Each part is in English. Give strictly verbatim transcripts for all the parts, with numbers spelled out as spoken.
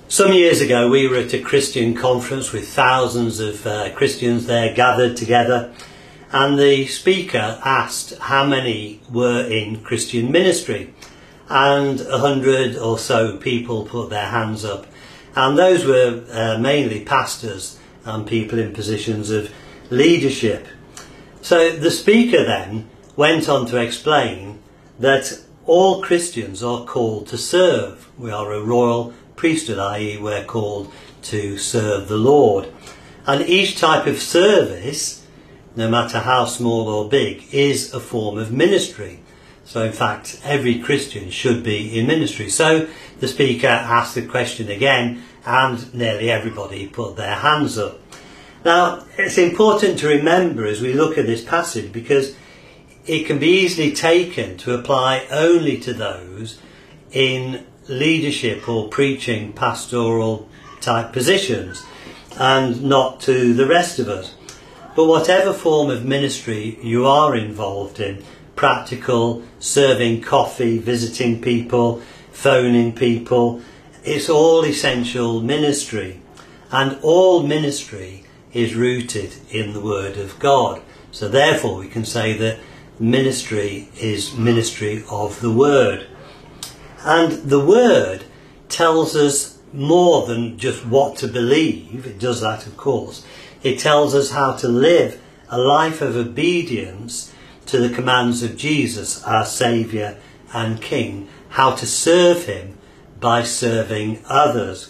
Some years ago we were at a Christian conference with thousands of uh, Christians there gathered together, and the speaker asked how many were in Christian ministry, and a hundred or so people put their hands up, and those were uh, mainly pastors and people in positions of leadership. So the speaker then went on to explain that all Christians are called to serve. We are a royal priesthood, that is we're called to serve the Lord. And each type of service, no matter how small or big, is a form of ministry. So in fact, every Christian should be in ministry. So the speaker asked the question again, and nearly everybody put their hands up. Now, it's important to remember as we look at this passage, because it can be easily taken to apply only to those in leadership or preaching pastoral type positions and not to the rest of us. But whatever form of ministry you are involved in, practical, serving coffee, visiting people, phoning people, it's all essential ministry, and all ministry is rooted in the Word of God. So therefore we can say that ministry is ministry of the Word. And the Word tells us more than just what to believe. It does that, of course. It tells us how to live a life of obedience to the commands of Jesus, our Saviour and King. How to serve Him by serving others.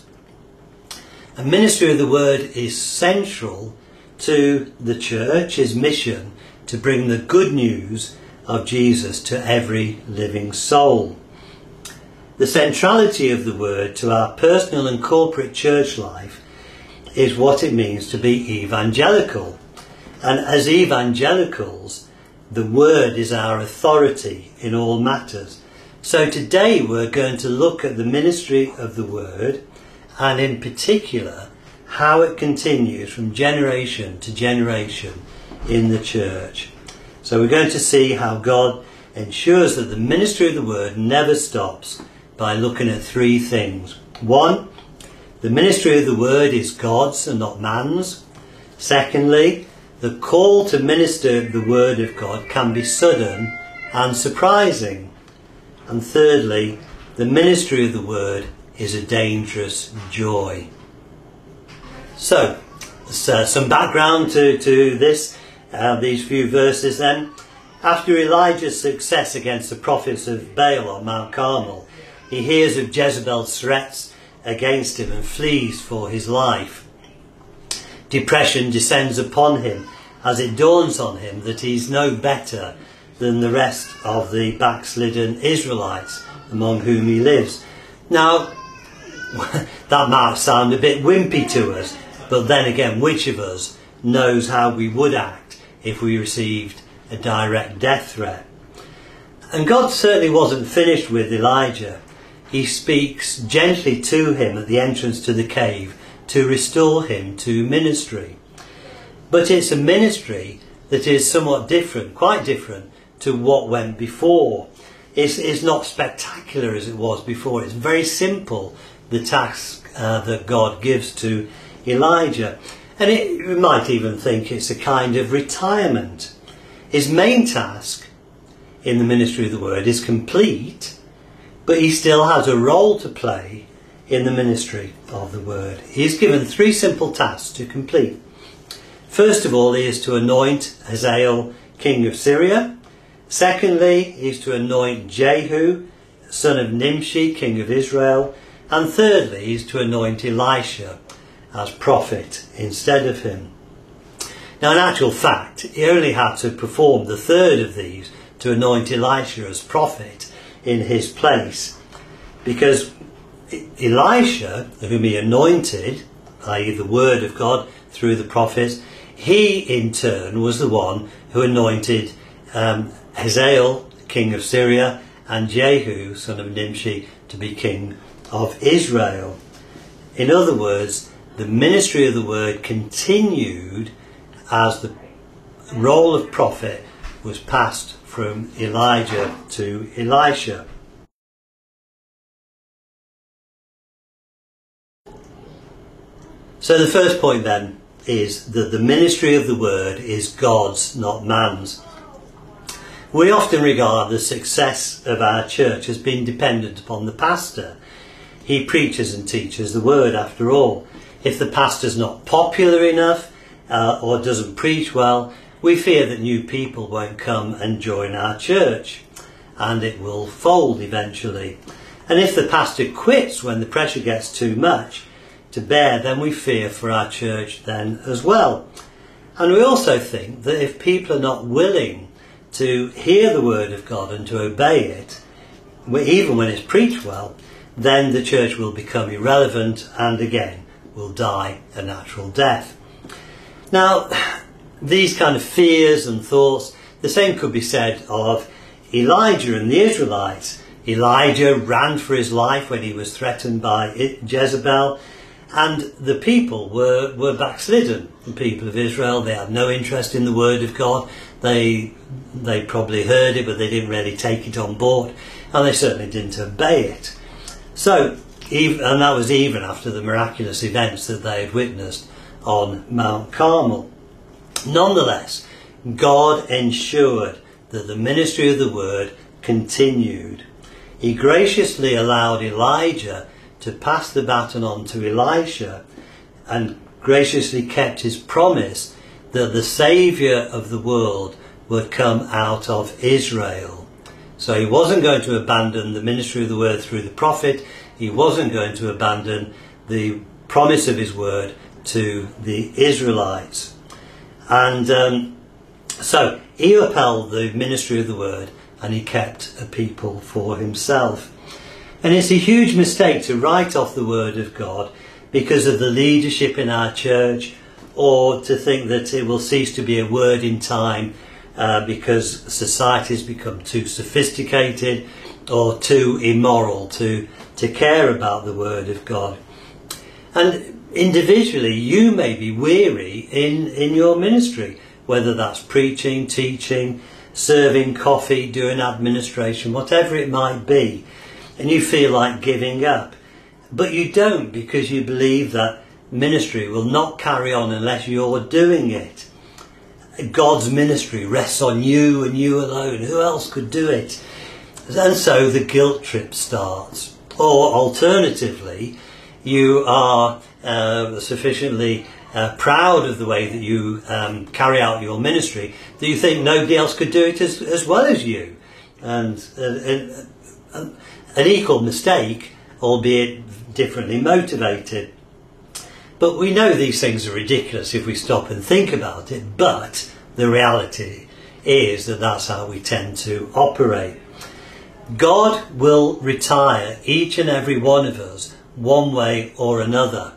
A ministry of the Word is central to the church's mission to bring the good news of Jesus to every living soul. The centrality of the Word to our personal and corporate church life is what it means to be evangelical. And as evangelicals, the Word is our authority in all matters. So today we're going to look at the ministry of the Word, and in particular how it continues from generation to generation in the church. So we're going to see how God ensures that the ministry of the Word never stops by looking at three things. One, the ministry of the Word is God's and not man's. Secondly, the call to minister the Word of God can be sudden and surprising. And thirdly, the ministry of the Word is a dangerous joy. So, so some background to, to this, uh, these few verses then. After Elijah's success against the prophets of Baal on Mount Carmel, he hears of Jezebel's threats against him and flees for his life. Depression descends upon him as it dawns on him that he's no better than the rest of the backslidden Israelites among whom he lives. Now, that might sound a bit wimpy to us, but then again, which of us knows how we would act if we received a direct death threat? And God certainly wasn't finished with Elijah. He speaks gently to him at the entrance to the cave to restore him to ministry. But it's a ministry that is somewhat different, quite different to what went before. It's, it's not spectacular as it was before. It's very simple, the task uh, that God gives to Elijah. And it, you might even think it's a kind of retirement. His main task in the ministry of the Word is complete, but he still has a role to play in the ministry of the Word. He is given three simple tasks to complete. First of all, he is to anoint Hazael, king of Syria. Secondly, he is to anoint Jehu, son of Nimshi, king of Israel. And thirdly, he is to anoint Elisha as prophet instead of him. Now, in actual fact, he only had to perform the third of these, to anoint Elisha as prophet in his place, because Elisha, whom he anointed, that is the word of God through the prophets, he in turn was the one who anointed um, Hazael, king of Syria, and Jehu, son of Nimshi, to be king of Israel. In other words, the ministry of the Word continued as the role of prophet was passed from Elijah to Elisha. So the first point then is that the ministry of the word is God's, not man's. We often regard the success of our church as being dependent upon the pastor. He preaches and teaches the word after all. If the pastor's not popular enough uh, or doesn't preach well, we fear that new people won't come and join our church, and it will fold eventually. And if the pastor quits when the pressure gets too much to bear, then we fear for our church then as well. And we also think that if people are not willing to hear the word of God and to obey it, even when it's preached well, then the church will become irrelevant and again will die a natural death. Now, these kind of fears and thoughts, the same could be said of Elijah and the Israelites. Elijah ran for his life when he was threatened by Jezebel, and the people were, were backslidden. The people of Israel, they had no interest in the word of God. They, they probably heard it, but they didn't really take it on board, and they certainly didn't obey it. So, even, and that was even after the miraculous events that they had witnessed on Mount Carmel. Nonetheless, God ensured that the ministry of the word continued. He graciously allowed Elijah to pass the baton on to Elisha, and graciously kept his promise that the Saviour of the world would come out of Israel. So he wasn't going to abandon the ministry of the word through the prophet. He wasn't going to abandon the promise of his word to the Israelites. And um, so he upheld the ministry of the word, and he kept a people for himself. And it's a huge mistake to write off the word of God because of the leadership in our church, or to think that it will cease to be a word in time uh, because society has become too sophisticated or too immoral to, to care about the word of God. And individually, you may be weary in, in your ministry, whether that's preaching, teaching, serving coffee, doing administration, whatever it might be, and you feel like giving up. But you don't, because you believe that ministry will not carry on unless you're doing it. God's ministry rests on you and you alone. Who else could do it? And so the guilt trip starts. Or alternatively, you are uh, sufficiently uh, proud of the way that you um, carry out your ministry that you think nobody else could do it as, as well as you. And uh, uh, uh, an equal mistake, albeit differently motivated. But we know these things are ridiculous if we stop and think about it, but the reality is that that's how we tend to operate. God will retire each and every one of us one way or another.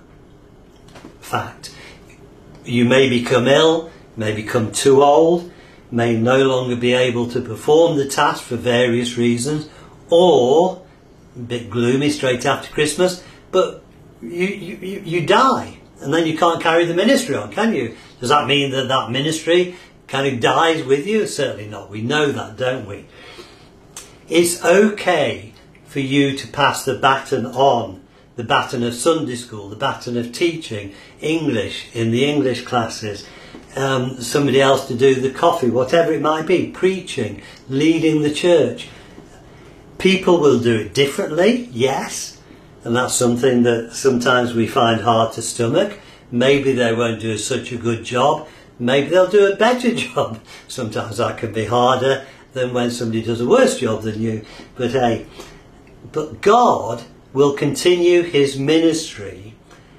Fact. You may become ill, may become too old, may no longer be able to perform the task for various reasons, or, a bit gloomy straight after Christmas, but you, you, you die, and then you can't carry the ministry on, can you? Does that mean that that ministry kind of dies with you? Certainly not. We know that, don't we? It's okay for you to pass the baton on, the baton of Sunday school, the baton of teaching English in the English classes, um, somebody else to do the coffee, whatever it might be, preaching, leading the church. People will do it differently, yes, and that's something that sometimes we find hard to stomach. Maybe they won't do such a good job, maybe they'll do a better job. Sometimes that can be harder than when somebody does a worse job than you, but hey, but God will continue his ministry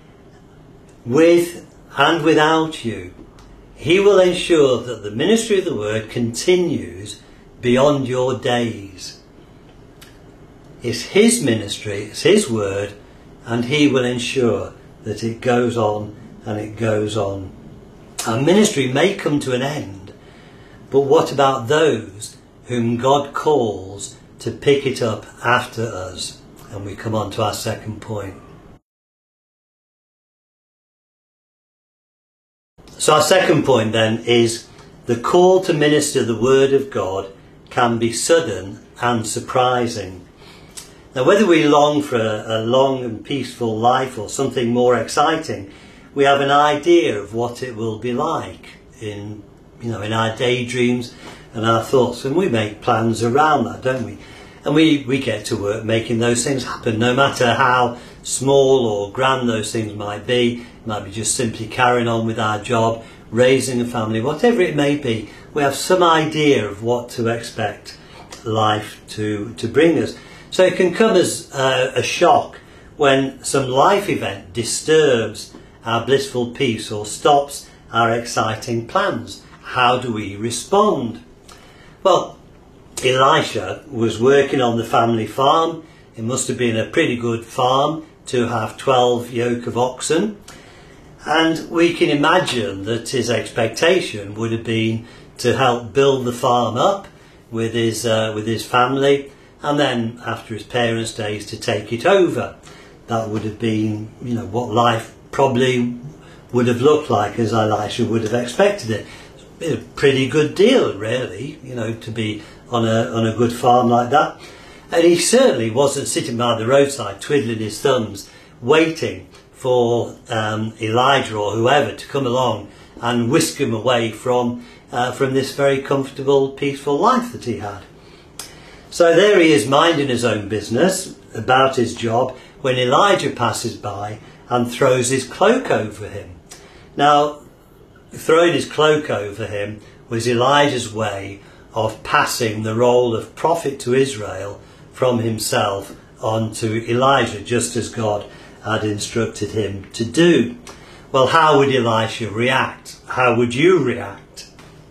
with and without you. He will ensure that the ministry of the word continues beyond your days. It's his ministry, it's his word, and he will ensure that it goes on and it goes on. Our ministry may come to an end, but what about those whom God calls to pick it up after us? And we come on to our second point. So our second point then is the call to minister the word of God can be sudden and surprising. Now, whether we long for a, a long and peaceful life or something more exciting, we have an idea of what it will be like in, you know, in our daydreams and our thoughts, and we make plans around that, don't we? And we, we get to work making those things happen, no matter how small or grand those things might be. It might be just simply carrying on with our job, raising a family, whatever it may be. We have some idea of what to expect life to, to bring us. So it can come as uh, a shock when some life event disturbs our blissful peace or stops our exciting plans. How do we respond? Well, Elisha was working on the family farm. It must have been a pretty good farm to have twelve yoke of oxen. And we can imagine that his expectation would have been to help build the farm up with his, uh, with his family, and then after his parents' days to take it over. That would have been, you know, what life probably would have looked like as Elisha would have expected it. A pretty good deal, really, you know, to be on a on a good farm like that. And he certainly wasn't sitting by the roadside twiddling his thumbs waiting for um, Elijah or whoever to come along and whisk him away from uh, from this very comfortable, peaceful life that he had. So there he is, minding his own business about his job, when Elijah passes by and throws his cloak over him. Now, throwing his cloak over him was Elijah's way of passing the role of prophet to Israel from himself on to Elijah, just as God had instructed him to do. Well, how would Elisha react? How would you react?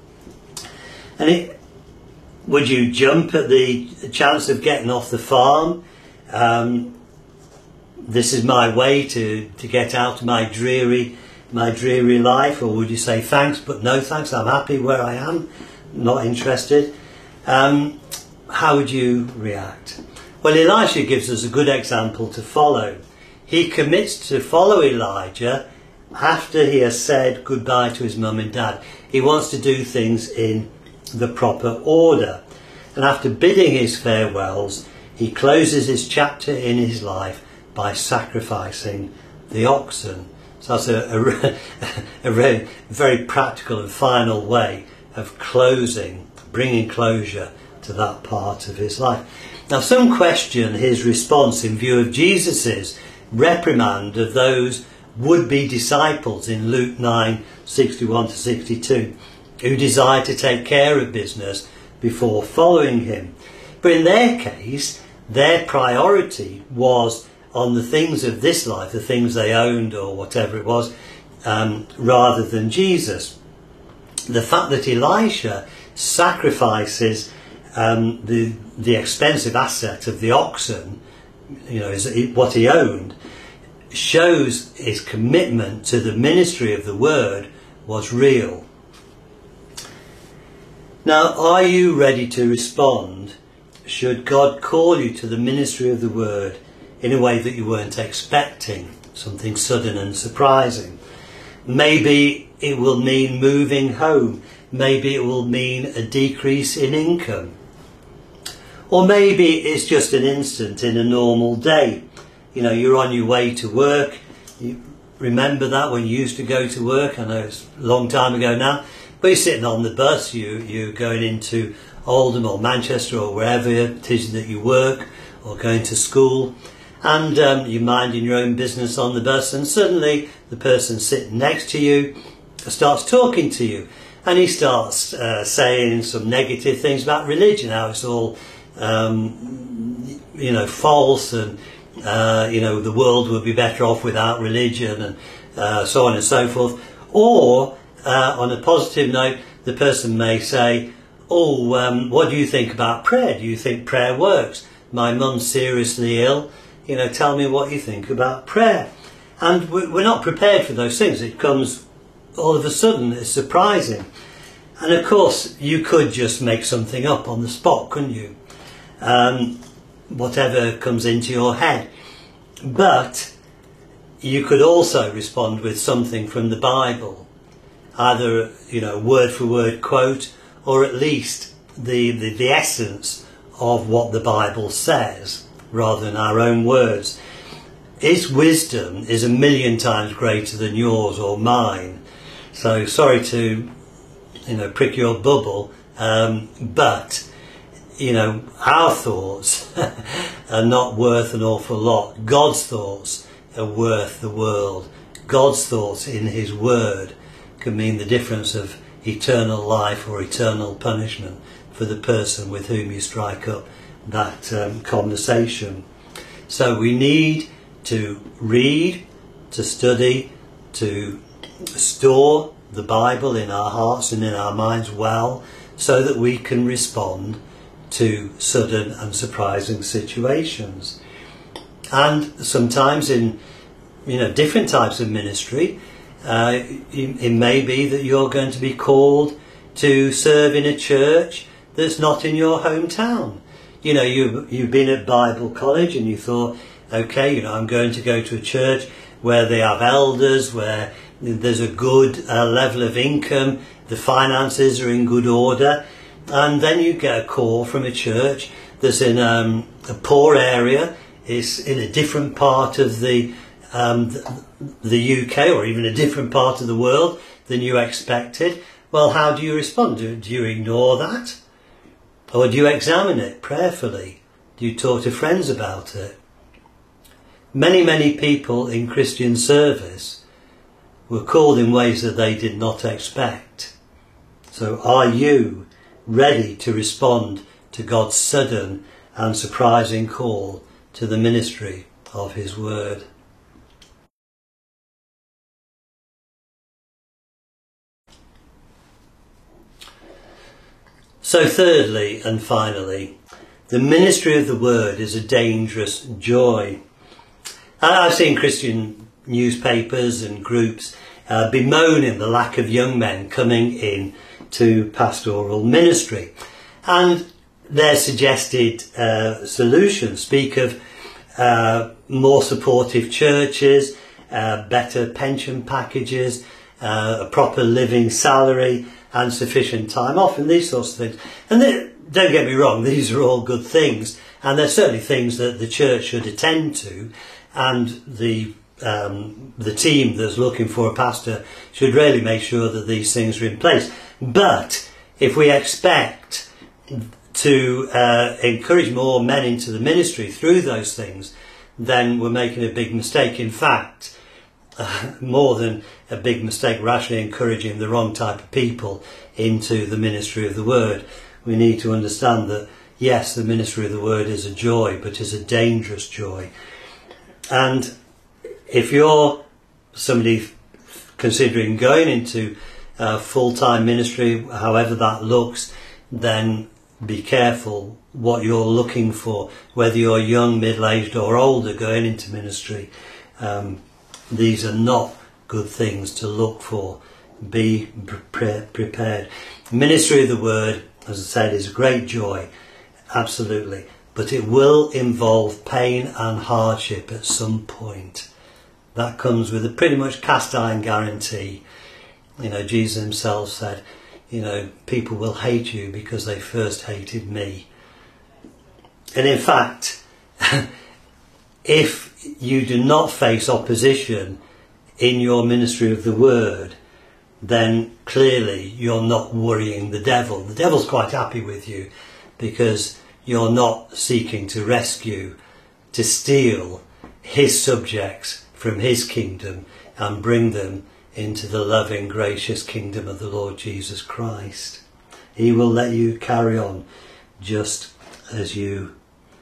And it, would you jump at the chance of getting off the farm? Um, this is my way to, to get out of my dreary my dreary life, or would you say thanks but no thanks, I'm happy where I am, not interested? Um, how would you react? Well, Elisha gives us a good example to follow. He commits to follow Elijah after he has said goodbye to his mum and dad. He wants to do things in the proper order, and after bidding his farewells, he closes his chapter in his life by sacrificing the oxen. So that's a, a, a very, very practical and final way of closing, bringing closure to that part of his life. Now, some question his response in view of Jesus's reprimand of those would-be disciples in Luke nine, sixty-one to sixty-two, who desired to take care of business before following him. But in their case, their priority was on the things of this life, the things they owned or whatever it was, um, rather than Jesus. The fact that Elisha sacrifices um, the the expensive asset of the oxen, you know, is what he owned, shows his commitment to the ministry of the word was real. Now, are you ready to respond should God call you to the ministry of the word in a way that you weren't expecting, something sudden and surprising? Maybe it will mean moving home. Maybe it will mean a decrease in income. Or maybe it's just an instant in a normal day. You know, you're on your way to work. You remember that when you used to go to work? I know it's a long time ago now. But you're sitting on the bus, you, you're going into Oldham or Manchester or wherever it is that you work, or going to school. And um, you're minding your own business on the bus, and suddenly the person sitting next to you starts talking to you, and he starts uh, saying some negative things about religion, how it's all um, you know, false, and uh, you know, the world would be better off without religion, and uh, so on and so forth. Or uh, on a positive note, the person may say, oh, um, what do you think about prayer? Do you think prayer works? My mum's seriously ill. You know, tell me what you think about prayer. And we're not prepared for those things. It comes all of a sudden. It's surprising. And of course, you could just make something up on the spot, couldn't you? Um, whatever comes into your head. But you could also respond with something from the Bible. Either, you know, word for word quote, or at least the, the, the essence of what the Bible says, rather than our own words. his wisdom is a million times greater than yours or mine. So sorry to, you know, prick your bubble, um, but, you know, our thoughts are not worth an awful lot. God's thoughts are worth the world. God's thoughts in his word can mean the difference of eternal life or eternal punishment for the person with whom you strike up that um, conversation. So we need to read, to study, to store the Bible in our hearts and in our minds well, so that we can respond to sudden and surprising situations. And sometimes in, you know, different types of ministry, uh, it, it may be that you're going to be called to serve in a church that's not in your hometown. You know, you, you've been at Bible college and you thought, okay, you know, I'm going to go to a church where they have elders, where there's a good uh, level of income, the finances are in good order, and then you get a call from a church that's in um, a poor area, is in a different part of the, um, the the U K, or even a different part of the world than you expected. Well, how do you respond? Do, do you ignore that? Or do you examine it prayerfully? Do you talk to friends about it? Many, many people in Christian service were called in ways that they did not expect. So are you ready to respond to God's sudden and surprising call to the ministry of his word? So thirdly and finally, the ministry of the word is a dangerous joy. I've seen Christian newspapers and groups uh, bemoaning the lack of young men coming in to pastoral ministry. And their suggested uh, solutions speak of uh, more supportive churches, uh, better pension packages, uh, a proper living salary and sufficient time off, and these sorts of things. And they, don't get me wrong, these are all good things, and they're certainly things that the church should attend to, and the um, the team that's looking for a pastor should really make sure that these things are in place. But if we expect to uh, encourage more men into the ministry through those things, then we're making a big mistake. In fact, uh, more than a big mistake, we're actually encouraging the wrong type of people into the ministry of the word. We need to understand that, yes, the ministry of the word is a joy, but is a dangerous joy. And if you're somebody considering going into uh, full-time ministry, however that looks, then be careful what you're looking for, whether you're young, middle-aged or older going into ministry. Um, these are not good things to look for. Be pre prepared. Ministry of the word, as I said, is a great joy, absolutely, but it will involve pain and hardship at some point. That comes with a pretty much cast iron guarantee. You know, Jesus himself said, you know, people will hate you because they first hated me. And in fact, if you do not face opposition in your ministry of the word, then clearly you're not worrying the devil. The devil's quite happy with you because you're not seeking to rescue, to steal his subjects from his kingdom and bring them into the loving, gracious kingdom of the Lord Jesus Christ. He will let you carry on just as you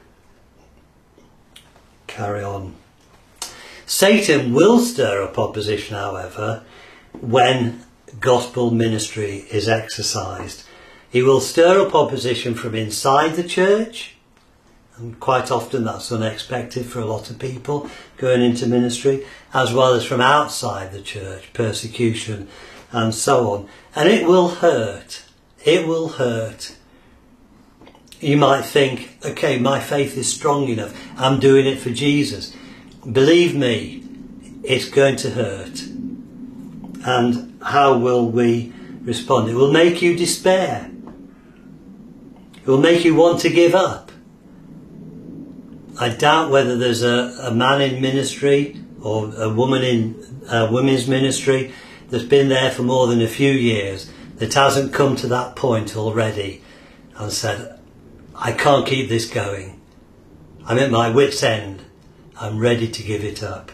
carry on. Satan will stir up opposition, however, when gospel ministry is exercised. He will stir up opposition from inside the church, and quite often that's unexpected for a lot of people going into ministry, as well as from outside the church, persecution and so on. And it will hurt. It will hurt. You might think, okay, my faith is strong enough. I'm doing it for Jesus. Believe me, it's going to hurt. And how will we respond? It will make you despair. It will make you want to give up. I doubt whether there's a, a man in ministry or a woman in uh, women's ministry that's been there for more than a few years that hasn't come to that point already and said, I can't keep this going. I'm at my wit's end. I'm ready to give it up.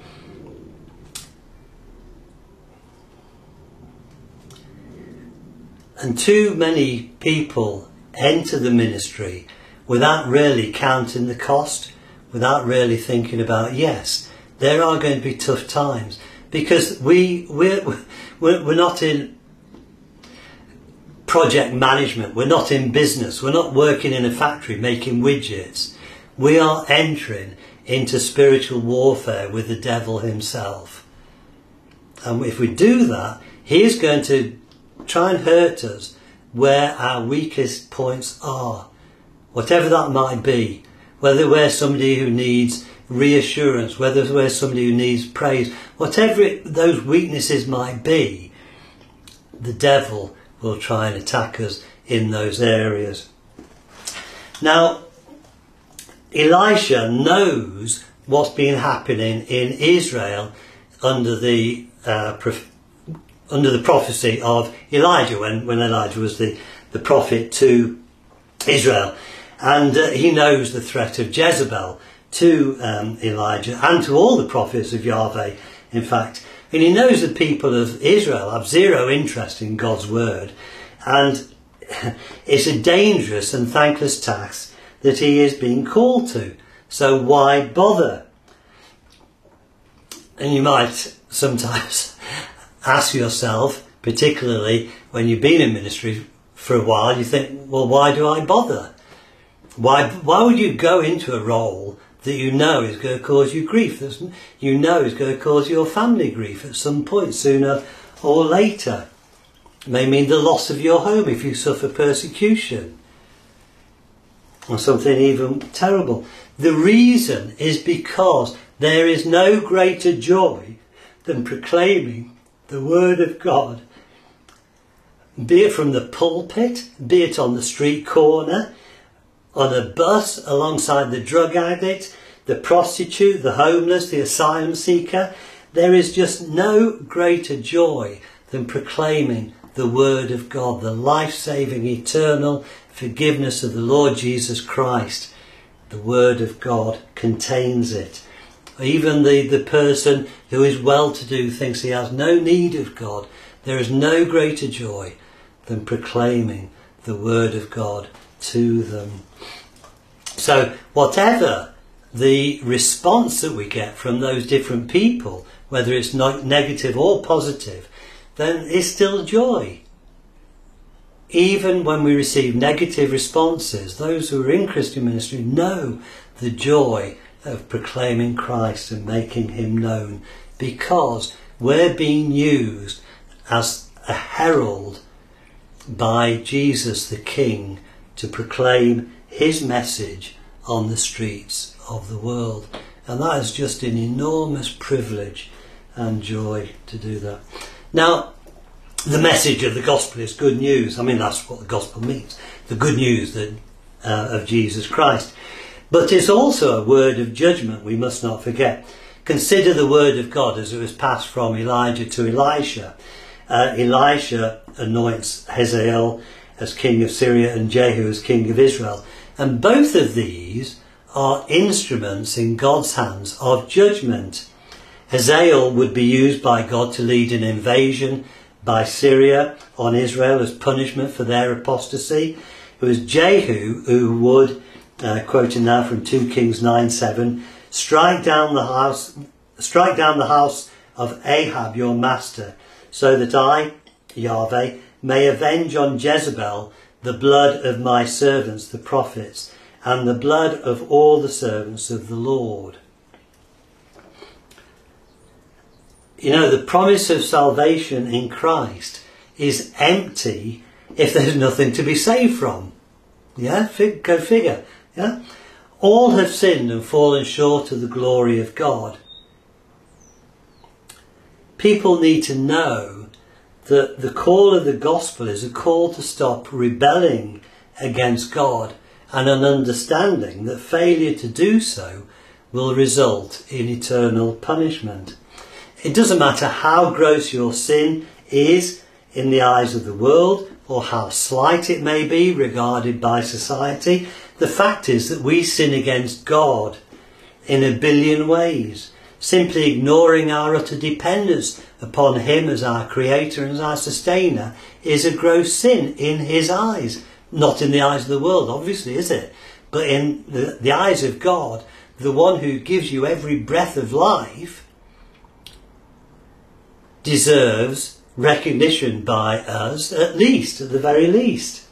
And too many people enter the ministry without really counting the cost, without really thinking about, yes, there are going to be tough times, because we, we're, we're, we're not in project management, we're not in business, we're not working in a factory making widgets. We are entering into spiritual warfare with the devil himself. And if we do that, he's going to try and hurt us where our weakest points are, whatever that might be, whether we're somebody who needs reassurance, whether we're somebody who needs praise, whatever it, those weaknesses might be, the devil will try and attack us in those areas. Now, Elisha knows what's been happening in Israel under the uh, prof- under the prophecy of Elijah, when, when Elijah was the, the prophet to Israel. And uh, he knows the threat of Jezebel to um, Elijah and to all the prophets of Yahweh, in fact. And he knows the people of Israel have zero interest in God's word. And it's a dangerous and thankless task that he is being called to. So why bother? And you might sometimes ask yourself, particularly when you've been in ministry for a while, you think, well, why do I bother? Why, why would you go into a role that you know is going to cause you grief, that you know is going to cause your family grief at some point, sooner or later? It may mean the loss of your home if you suffer persecution, or something even terrible. The reason is because there is no greater joy than proclaiming the word of God, be it from the pulpit, be it on the street corner, on a bus alongside the drug addict, the prostitute, the homeless, the asylum seeker. There is just no greater joy than proclaiming the word of God, the life-saving, eternal forgiveness of the Lord Jesus Christ. The word of God contains it. Even the, the person who is well-to-do thinks he has no need of God. There is no greater joy than proclaiming the word of God to them. So whatever the response that we get from those different people, whether it's not negative or positive, then it's still joy. Even when we receive negative responses, those who are in Christian ministry know the joy of proclaiming Christ and making him known, because we're being used as a herald by Jesus the King to proclaim his message on the streets of the world. And that is just an enormous privilege and joy to do that. Now, the message of the gospel is good news. I mean, that's what the gospel means. The good news that, uh, of Jesus Christ. But it's also a word of judgment, we must not forget. Consider the word of God as it was passed from Elijah to Elisha. Uh, Elisha anoints Hazael as king of Syria and Jehu as king of Israel. And both of these are instruments in God's hands of judgment. Hazael would be used by God to lead an invasion by Syria on Israel as punishment for their apostasy. It was Jehu who would, uh, quoting now from two Kings nine seven, strike down the house, strike down the house of Ahab your master, so that I, Yahweh, may avenge on Jezebel the blood of my servants the prophets, and the blood of all the servants of the Lord. You know, the promise of salvation in Christ is empty if there's nothing to be saved from. Yeah, go figure. Yeah, all have sinned and fallen short of the glory of God. People need to know that the call of the gospel is a call to stop rebelling against God and an understanding that failure to do so will result in eternal punishment. It doesn't matter how gross your sin is in the eyes of the world, or how slight it may be regarded by society. The fact is that we sin against God in a billion ways. Simply ignoring our utter dependence upon him as our creator and as our sustainer is a gross sin in his eyes. Not in the eyes of the world, obviously, is it? But in the, the eyes of God, the one who gives you every breath of life deserves recognition by us, at least, at the very least.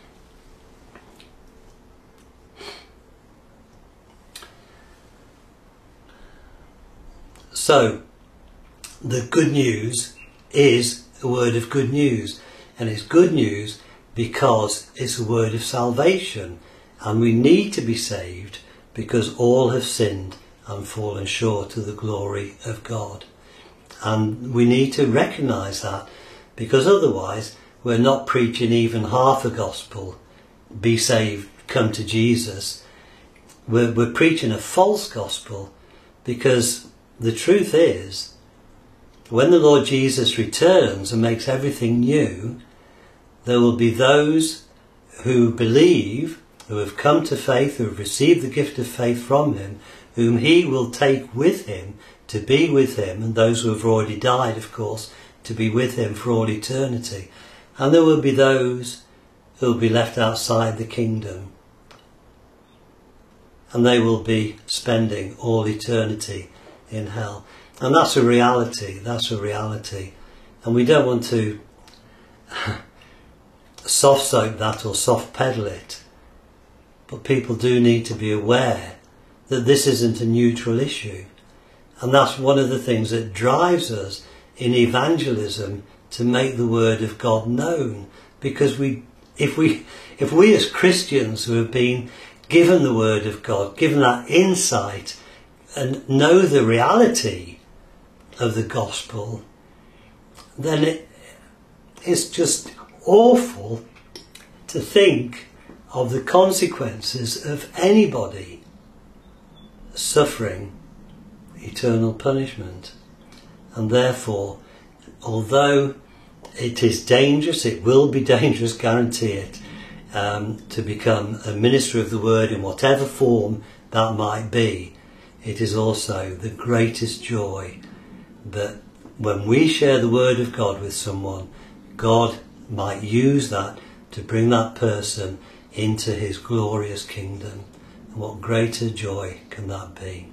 So, the good news is a word of good news, and it's good news because it's a word of salvation, and we need to be saved because all have sinned and fallen short of the glory of God. And we need to recognise that, because otherwise we're not preaching even half the gospel. Be saved, come to Jesus. We're, we're preaching a false gospel, because the truth is, when the Lord Jesus returns and makes everything new, there will be those who believe, who have come to faith, who have received the gift of faith from him, whom he will take with him to be with him, and those who have already died, of course, to be with him for all eternity. And there will be those who will be left outside the kingdom, and they will be spending all eternity in hell. And that's a reality, that's a reality. And we don't want to soft soap that or soft pedal it, but people do need to be aware that this isn't a neutral issue. And that's one of the things that drives us in evangelism, to make the word of God known. Because we, if we, if we as Christians who have been given the word of God, given that insight, and know the reality of the gospel, then it, it's just awful to think of the consequences of anybody suffering eternal punishment. And therefore, although it is dangerous, it will be dangerous, guarantee it, um, to become a minister of the word in whatever form that might be, it is also the greatest joy that when we share the word of God with someone, God might use that to bring that person into his glorious kingdom. And what greater joy can that be?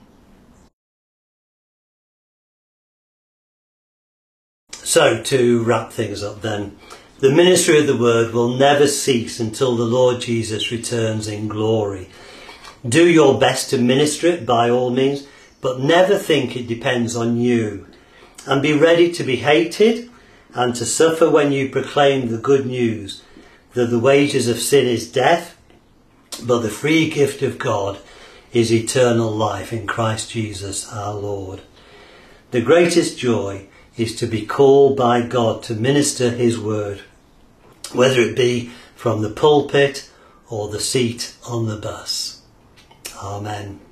So, to wrap things up then, the ministry of the word will never cease until the Lord Jesus returns in glory. Do your best to minister it by all means, but never think it depends on you. And be ready to be hated and to suffer when you proclaim the good news, that the wages of sin is death, but the free gift of God is eternal life in Christ Jesus our Lord. The greatest joy is to be called by God to minister his word, whether it be from the pulpit or the seat on the bus. Amen.